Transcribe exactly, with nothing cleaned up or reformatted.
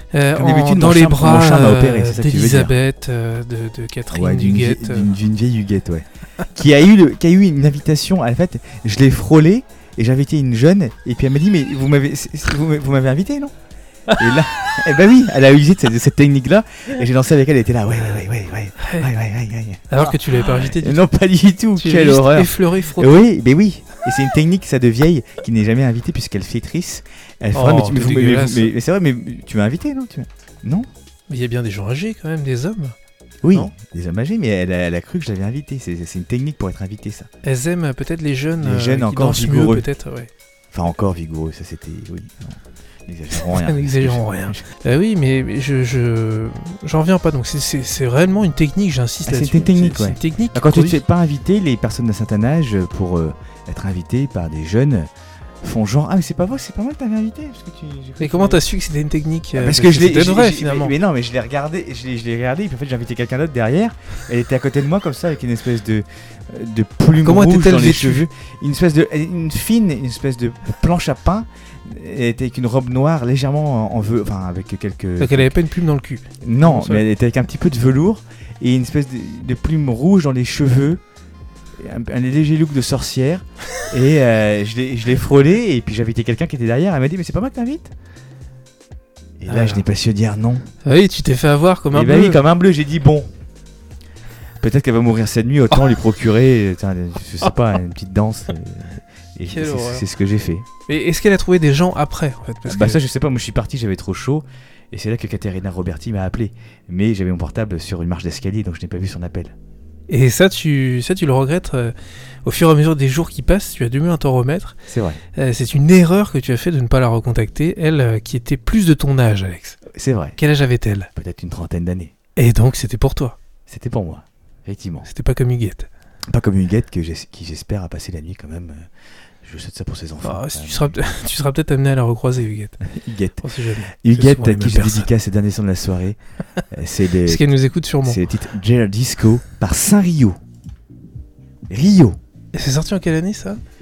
Euh, Comme en- d'habitude, dans mon les charme- bras mon charme m'a euh, opéré, c'est ça que tu veux dire. d'Elisabeth, euh, de, de Catherine Ouais, d'une, vie- Huguette. euh. d'une, d'une vieille Huguette, ouais. qui, a eu le, qui a eu une invitation. En fait, je l'ai frôlée et j'ai invité une jeune. Et puis elle m'a dit, mais vous m'avez, c'est- c'est- vous, m'avez- vous m'avez invité, non? Et là, eh ben oui, elle a usé de cette, de cette technique-là. Et j'ai dansé avec elle, elle était là, ouais, ouais, ouais, ouais, ouais, ouais, ouais, ouais, ouais. Alors que tu l'avais pas invité du Non, pas du tout, Tu quelle l'as juste horreur. effleuré, frotté. Oui, mais oui. Et c'est une technique, ça, de vieille, qui n'est jamais invitée puisqu'elle fait trisse. Elle fera, Oh, mais, tu, mais, c'est vous- mais- dégueulasse. mais- mais c'est vrai, mais tu m'as invité, non? Tu m'as- Non? Mais il y a bien des gens âgés quand même, des hommes. Oui, Non. des hommes âgés, mais elle a, elle a cru que je l'avais invité. C'est, c'est une technique pour être invité, ça. Elles aiment peut-être les jeunes, Les euh, jeunes qui encore dansent vigoureux. mieux, peut-être, ouais. Enfin, encore vigoureux, ça c'était. Oui, non. N'exagérons rien. N'exagérons rien. Euh, oui, mais mais je, je, j'en reviens pas. Donc c'est, c'est, c'est réellement une technique, j'insiste Ah, c'est là-dessus. une technique, c'est, ouais. c'est une technique. Quand tu ne qui te fais produit- pas inviter, les personnes d'un certain âge, pour euh, être invitées par des jeunes, font genre ah mais c'est pas vrai, c'est pas moi que t'avais invité parce que tu. j'ai cru Mais que- comment t'as su que c'était une technique euh, Parce que je l'ai. c'était j'ai- vrai j'ai- finalement. Mais, mais non, mais je l'ai regardé, je l'ai, je l'ai regardé, et puis en fait j'ai invité quelqu'un d'autre derrière. Elle était à côté de moi comme ça avec une espèce de de plume Comment rouge était-elle dans les vêtue cheveux, une espèce de une fine, une espèce de planche à pain. Elle était avec une robe noire légèrement en, en veu, enfin avec quelques. Donc elle avait pas une plume dans le cul. Non, Comment ça mais elle était avec un petit peu de velours et une espèce de, de plume rouge dans les cheveux, et un, un léger look de sorcière. et euh, je, l'ai, je l'ai frôlé et puis j'ai invité quelqu'un qui était derrière. Elle m'a dit mais c'est pas moi que t'invites. Et là Ah. je n'ai pas su dire non. Ah oui, tu t'es fait avoir comme un et bah bleu. oui, comme un bleu, j'ai dit bon. Peut-être qu'elle va mourir cette nuit, autant lui procurer, euh, tiens, je sais pas, une petite danse. euh, Et Quelle c'est, horreur. c'est ce que j'ai fait. Mais est-ce qu'elle a trouvé des gens après en fait parce Bah que- ça je sais pas, moi je suis parti, j'avais trop chaud. Et c'est là que Caterina Roberti m'a appelé. Mais j'avais mon portable sur une marche d'escalier, donc je n'ai pas vu son appel. Et ça tu, ça, tu le regrettes euh, au fur et à mesure des jours qui passent, tu as du mieux à t'en remettre. C'est vrai. Euh, c'est une erreur que tu as fait de ne pas la recontacter, elle euh, qui était plus de ton âge, Alex. C'est vrai. Quel âge avait-elle? Peut-être une trentaine d'années. Et donc c'était pour toi, C'était pour moi, effectivement. c'était pas comme Huguette. Pas comme Huguette que j'es- qui j'espère a passé la nuit quand même. euh, Je souhaite ça pour ses enfants. Ah, si quand tu, même. seras, peut- tu seras peut-être amené à la recroiser, Huguette. Huguette. On sait jamais. Huguette souvent les à qui mêmes je personnes. dédicace ces derniers sons de la soirée. Euh, c'est, des- Parce qu'elle nous écoute sûrement. c'est le titre Jail Disco par Saint Rio. Rio. Et c'est sorti en quelle année ça?